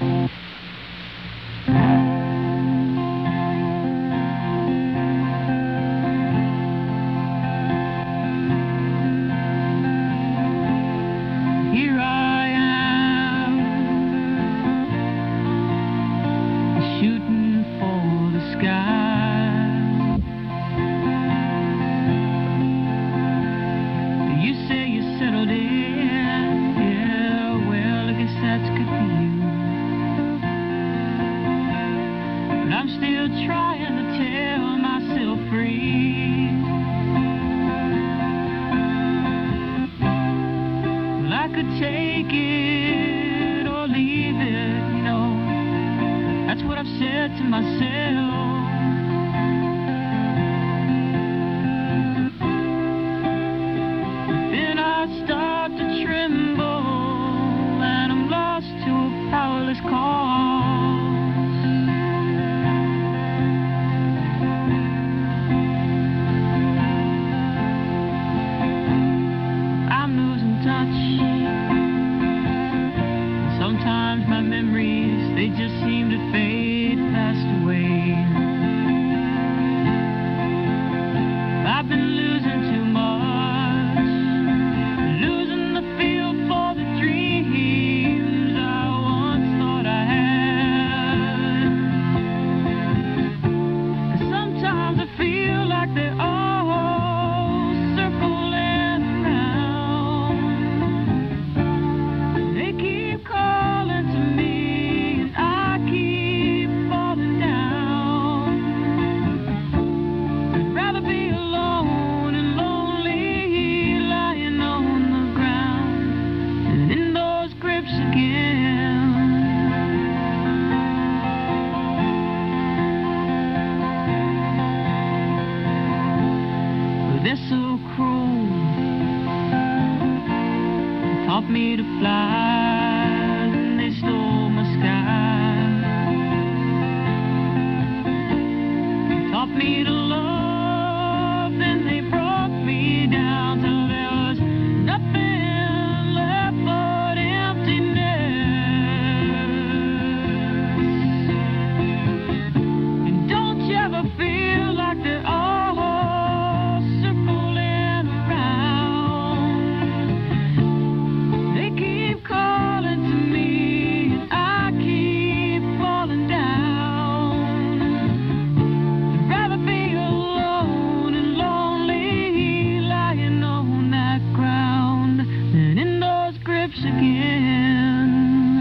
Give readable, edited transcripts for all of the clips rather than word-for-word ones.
Here I am, shooting for the sky. You say you settled in, yeah, well, I guess that's good for you. But I'm still trying to tell myself free. Well, I could take it or leave it, you know. That's what I've said to myself. Then I start to tremble, and I'm lost to a powerless cause. I'm losing touch. Sometimes my memories, they just seem to fade fast away. I've been losing too much, losing the feel for the dreams I once thought I had. 'Cause sometimes I feel like they're all circling around. They keep calling to me, and I keep falling down. I'd rather be alone and lonely, lying on the ground and in those grips again. But they're so cruel. They taught me to fly, and they stole my sky. They taught me to love, then they broke me down till there was nothing left but emptiness. And don't you ever feel like they're all circling around? They keep calling to me, and I keep falling down. I'd rather be alone and lonely, lying on that ground than in those grips again.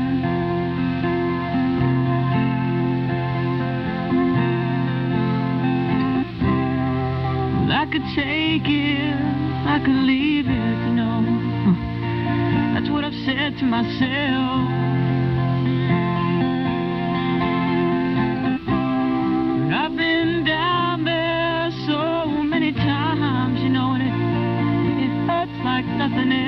Well, I could take it, I could leave it, you know. That's what I've said to myself. But I've been down there so many times, you know, and it hurts like nothing